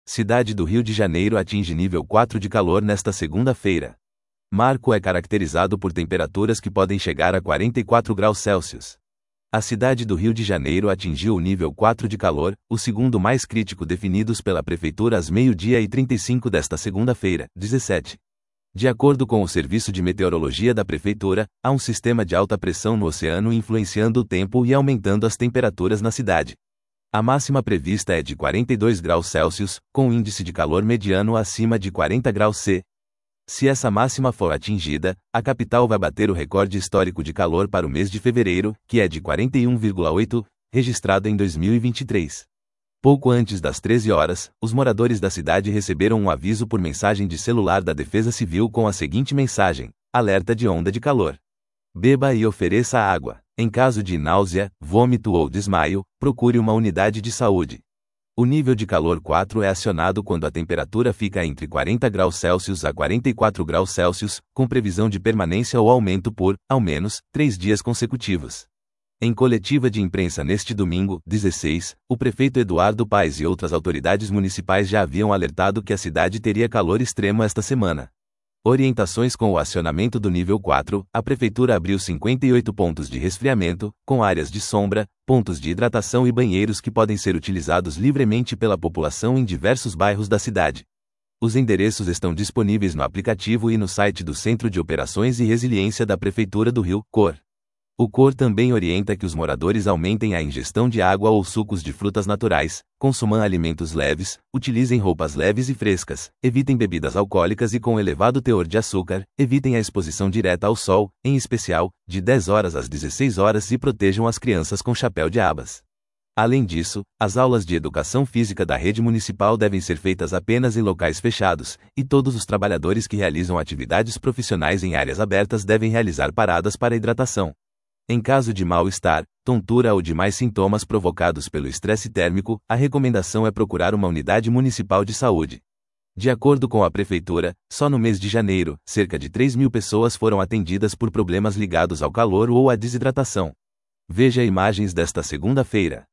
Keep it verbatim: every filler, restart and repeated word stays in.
Cidade do Rio de Janeiro atinge nível quatro de calor nesta segunda-feira. Marco é caracterizado por temperaturas que podem chegar a quarenta e quatro graus Celsius. A cidade do Rio de Janeiro atingiu o nível quatro de calor, o segundo mais crítico definidos pela Prefeitura às meio-dia e trinta e cinco desta segunda-feira, dezessete. De acordo com o Serviço de Meteorologia da Prefeitura, há um sistema de alta pressão no oceano influenciando o tempo e aumentando as temperaturas na cidade. A máxima prevista é de quarenta e dois graus Celsius, com índice de calor mediano acima de quarenta graus Celsius. Se essa máxima for atingida, a capital vai bater o recorde histórico de calor para o mês de fevereiro, que é de quarenta e um vírgula oito, registrado em dois mil e vinte e três. Pouco antes das treze horas, os moradores da cidade receberam um aviso por mensagem de celular da Defesa Civil com a seguinte mensagem: alerta de onda de calor. Beba e ofereça água. Em caso de náusea, vômito ou desmaio, procure uma unidade de saúde. O nível de calor quatro é acionado quando a temperatura fica entre quarenta graus Celsius a quarenta e quatro graus Celsius, com previsão de permanência ou aumento por, ao menos, três dias consecutivos. Em coletiva de imprensa neste domingo, dezesseis, o prefeito Eduardo Paes e outras autoridades municipais já haviam alertado que a cidade teria calor extremo esta semana. Orientações com o acionamento do nível quatro, a Prefeitura abriu cinquenta e oito pontos de resfriamento, com áreas de sombra, pontos de hidratação e banheiros que podem ser utilizados livremente pela população em diversos bairros da cidade. Os endereços estão disponíveis no aplicativo e no site do Centro de Operações e Resiliência da Prefeitura do Rio, C O R. O C O R também orienta que os moradores aumentem a ingestão de água ou sucos de frutas naturais, consumam alimentos leves, utilizem roupas leves e frescas, evitem bebidas alcoólicas e com elevado teor de açúcar, evitem a exposição direta ao sol, em especial, de dez horas às dezesseis horas e protejam as crianças com chapéu de abas. Além disso, as aulas de educação física da rede municipal devem ser feitas apenas em locais fechados, e todos os trabalhadores que realizam atividades profissionais em áreas abertas devem realizar paradas para hidratação. Em caso de mal-estar, tontura ou demais sintomas provocados pelo estresse térmico, a recomendação é procurar uma unidade municipal de saúde. De acordo com a Prefeitura, só no mês de janeiro, cerca de três mil pessoas foram atendidas por problemas ligados ao calor ou à desidratação. Veja imagens desta segunda-feira.